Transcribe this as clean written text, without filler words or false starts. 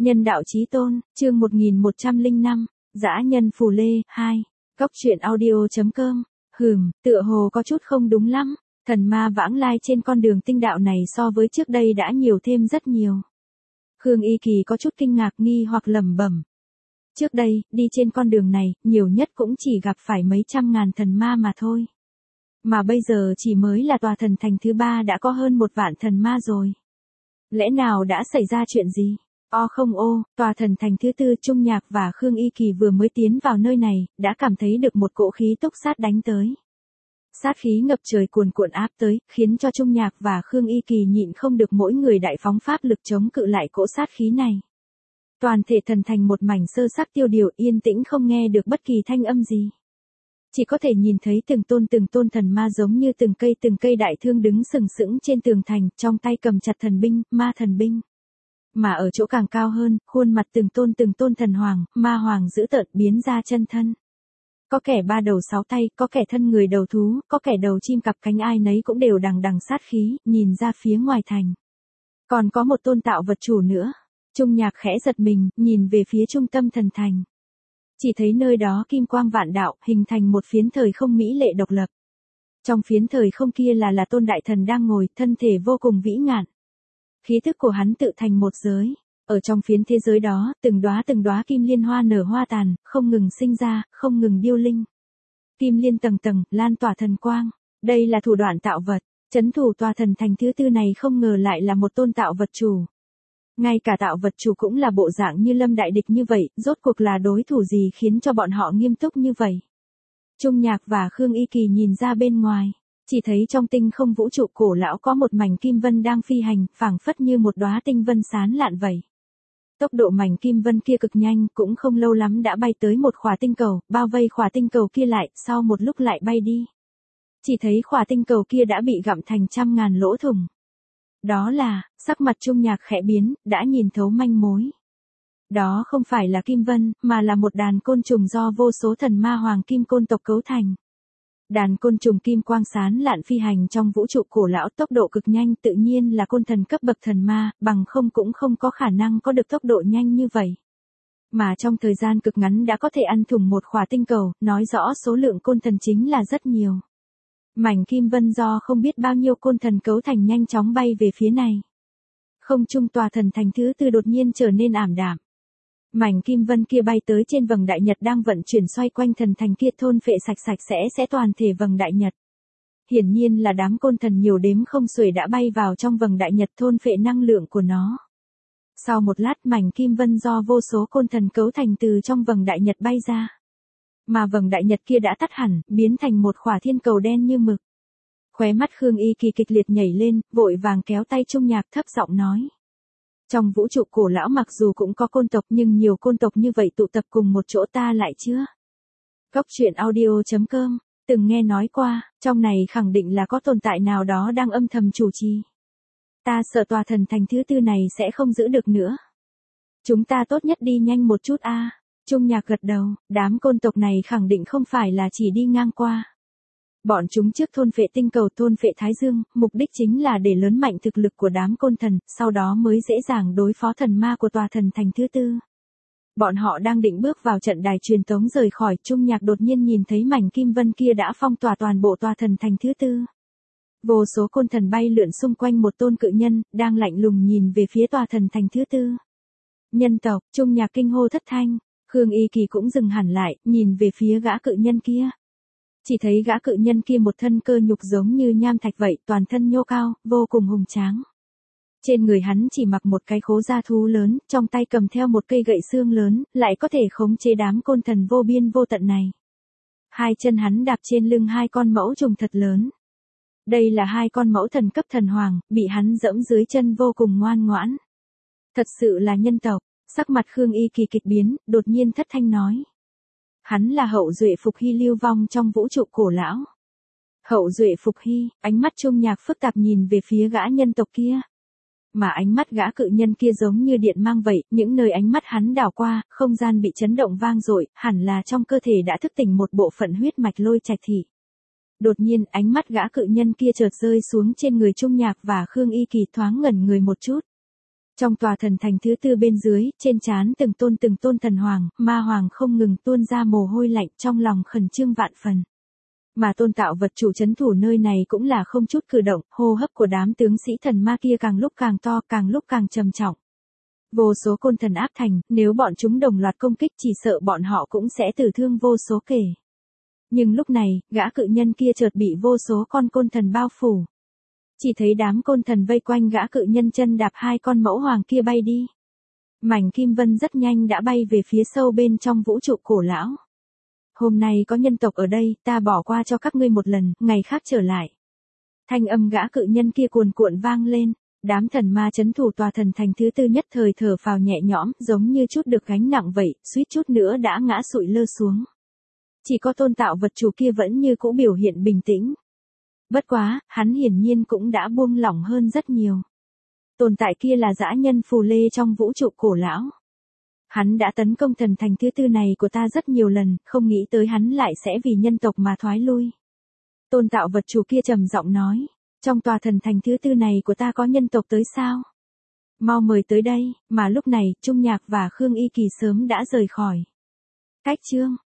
Nhân đạo chí tôn, chương 1105, dã nhân phù lê, 2. Cóc truyện audio.com. Tựa hồ có chút không đúng lắm, thần ma vãng lai trên con đường tinh đạo này so với trước đây đã nhiều thêm rất nhiều. Khương Y Kỳ có chút kinh ngạc nghi hoặc lẩm bẩm. Trước đây, đi trên con đường này, nhiều nhất cũng chỉ gặp phải mấy trăm ngàn thần ma mà thôi. Mà bây giờ chỉ mới là tòa thần thành thứ 3 đã có hơn 1 vạn thần ma rồi. Lẽ nào đã xảy ra chuyện gì? Tòa thần thành thứ 4 Trung Nhạc và Khương Y Kỳ vừa mới tiến vào nơi này, đã cảm thấy được một cỗ khí túc sát đánh tới. Sát khí ngập trời cuồn cuộn áp tới, khiến cho Trung Nhạc và Khương Y Kỳ nhịn không được mỗi người đại phóng pháp lực chống cự lại cỗ sát khí này. Toàn thể thần thành một mảnh sơ sắc tiêu điều yên tĩnh không nghe được bất kỳ thanh âm gì. Chỉ có thể nhìn thấy từng tôn thần ma giống như từng cây đại thương đứng sừng sững trên tường thành, trong tay cầm chặt thần binh, ma thần binh. Mà ở chỗ càng cao hơn, khuôn mặt từng tôn thần hoàng, ma hoàng dữ tợn biến ra chân thân. Có kẻ 3 đầu 6 tay, có kẻ thân người đầu thú, có kẻ đầu chim cặp cánh, ai nấy cũng đều đằng đằng sát khí, nhìn ra phía ngoài thành. Còn có một tôn tạo vật chủ nữa. Trung Nhạc khẽ giật mình, nhìn về phía trung tâm thần thành. Chỉ thấy nơi đó kim quang vạn đạo, hình thành một phiến thời không mỹ lệ độc lập. Trong phiến thời không kia là tôn đại thần đang ngồi, thân thể vô cùng vĩ ngạn. Khí thức của hắn tự thành một giới. Ở trong phiến thế giới đó, từng đóa kim liên hoa nở hoa tàn, không ngừng sinh ra, không ngừng điêu linh. Kim liên tầng tầng, lan tỏa thần quang. Đây là thủ đoạn tạo vật. Trấn thủ tòa thần thành thứ 4 này không ngờ lại là một tôn tạo vật chủ. Ngay cả tạo vật chủ cũng là bộ dạng như lâm đại địch như vậy, rốt cuộc là đối thủ gì khiến cho bọn họ nghiêm túc như vậy. Trung Nhạc và Khương Y Kỳ nhìn ra bên ngoài, chỉ thấy trong tinh không vũ trụ cổ lão có một mảnh kim vân đang phi hành, phảng phất như một đóa tinh vân sáng lạn vậy. Tốc độ mảnh kim vân kia cực nhanh, cũng không lâu lắm đã bay tới một khỏa tinh cầu, bao vây khỏa tinh cầu kia lại, sau một lúc lại bay đi. Chỉ thấy khỏa tinh cầu kia đã bị gặm thành trăm ngàn lỗ thủng. Đó là, sắc mặt Trung Nhạc khẽ biến, đã nhìn thấu manh mối. Đó không phải là kim vân, mà là một đàn côn trùng do vô số thần ma hoàng kim côn tộc cấu thành. Đàn côn trùng kim quang sáng lạn phi hành trong vũ trụ cổ lão, tốc độ cực nhanh, tự nhiên là côn thần cấp bậc thần ma, bằng không cũng không có khả năng có được tốc độ nhanh như vậy. Mà trong thời gian cực ngắn đã có thể ăn thủng một khỏa tinh cầu, nói rõ số lượng côn thần chính là rất nhiều. Mảnh kim vân do không biết bao nhiêu côn thần cấu thành nhanh chóng bay về phía này. Không trung tòa thần thành thứ 4 đột nhiên trở nên ảm đạm. Mảnh kim vân kia bay tới trên vầng đại nhật đang vận chuyển xoay quanh thần thành kia, thôn phệ sạch sẽ toàn thể vầng đại nhật. Hiển nhiên là đám côn thần nhiều đếm không xuể đã bay vào trong vầng đại nhật thôn phệ năng lượng của nó. Sau một lát mảnh kim vân do vô số côn thần cấu thành từ trong vầng đại nhật bay ra. Mà vầng đại nhật kia đã tắt hẳn, biến thành một khỏa thiên cầu đen như mực. Khóe mắt Khương Y Kỳ kịch liệt nhảy lên, vội vàng kéo tay Trung Nhạc thấp giọng nói. Trong vũ trụ cổ lão mặc dù cũng có côn tộc nhưng nhiều côn tộc như vậy tụ tập cùng một chỗ ta lại chưa. Cóc truyện audio.com, từng nghe nói qua, trong này khẳng định là có tồn tại nào đó đang âm thầm chủ trì. Ta sợ tòa thần thành thứ 4 này sẽ không giữ được nữa. Chúng ta tốt nhất đi nhanh một chút a. Trung Nhạc gật đầu, đám côn tộc này khẳng định không phải là chỉ đi ngang qua. Bọn chúng trước thôn phệ tinh cầu, thôn phệ Thái Dương, mục đích chính là để lớn mạnh thực lực của đám côn thần, sau đó mới dễ dàng đối phó thần ma của tòa thần thành thứ 4. Bọn họ đang định bước vào trận đài truyền tống rời khỏi, Trung Nhạc đột nhiên nhìn thấy mảnh kim vân kia đã phong tỏa toàn bộ tòa thần thành thứ 4. Vô số côn thần bay lượn xung quanh một tôn cự nhân, đang lạnh lùng nhìn về phía tòa thần thành thứ 4. Nhân tộc, Trung Nhạc kinh hô thất thanh. Khương Y Kỳ cũng dừng hẳn lại, nhìn về phía gã cự nhân kia. Chỉ thấy gã cự nhân kia một thân cơ nhục giống như nham thạch vậy, toàn thân nhô cao, vô cùng hùng tráng. Trên người hắn chỉ mặc một cái khố da thú lớn, trong tay cầm theo một cây gậy xương lớn, lại có thể khống chế đám côn thần vô biên vô tận này. Hai chân hắn đạp trên lưng 2 con mẫu trùng thật lớn. Đây là 2 con mẫu thần cấp thần hoàng, bị hắn dẫm dưới chân vô cùng ngoan ngoãn. Thật sự là nhân tộc. Sắc mặt Khương Y Kỳ kịch biến, đột nhiên thất thanh nói. Hắn là hậu duệ Phục Hy lưu vong trong vũ trụ cổ lão. Hậu duệ Phục Hy, ánh mắt Trung Nhạc phức tạp nhìn về phía gã nhân tộc kia. Mà ánh mắt gã cự nhân kia giống như điện mang vậy, những nơi ánh mắt hắn đảo qua, không gian bị chấn động vang dội, hẳn là trong cơ thể đã thức tỉnh một bộ phận huyết mạch Lôi Trạch Thị. Đột nhiên ánh mắt gã cự nhân kia chợt rơi xuống trên người Trung Nhạc và Khương Y Kỳ, thoáng ngẩn người một chút. Trong tòa thần thành thứ tư bên dưới, trên trán từng tôn thần hoàng, ma hoàng không ngừng tuôn ra mồ hôi lạnh, trong lòng khẩn trương vạn phần. Mà tôn tạo vật chủ trấn thủ nơi này cũng là không chút cử động, hô hấp của đám tướng sĩ thần ma kia càng lúc càng to, càng lúc càng trầm trọng. Vô số côn thần áp thành, nếu bọn chúng đồng loạt công kích chỉ sợ bọn họ cũng sẽ tử thương vô số kể. Nhưng lúc này, gã cự nhân kia chợt bị vô số con côn thần bao phủ. Chỉ thấy đám côn thần vây quanh gã cự nhân chân đạp hai con mẫu hoàng kia bay đi. Mảnh kim vân rất nhanh đã bay về phía sâu bên trong vũ trụ cổ lão. Hôm nay có nhân tộc ở đây, ta bỏ qua cho các ngươi một lần, ngày khác trở lại. Thanh âm gã cự nhân kia cuồn cuộn vang lên, đám thần ma trấn thủ tòa thần thành thứ tư nhất thời thở phào nhẹ nhõm, giống như chút được gánh nặng vậy, suýt chút nữa đã ngã sụi lơ xuống. Chỉ có tôn tạo vật chủ kia vẫn như cũ biểu hiện bình tĩnh. Bất quá, hắn hiển nhiên cũng đã buông lỏng hơn rất nhiều. Tồn tại kia là dã nhân phù lê trong vũ trụ cổ lão. Hắn đã tấn công thần thành thứ tư này của ta rất nhiều lần, không nghĩ tới hắn lại sẽ vì nhân tộc mà thoái lui. Tôn tạo vật chủ kia trầm giọng nói, trong tòa thần thành thứ tư này của ta có nhân tộc tới sao? Mau mời tới đây, mà lúc này, Trung Nhạc và Khương Y Kỳ sớm đã rời khỏi. Cách chương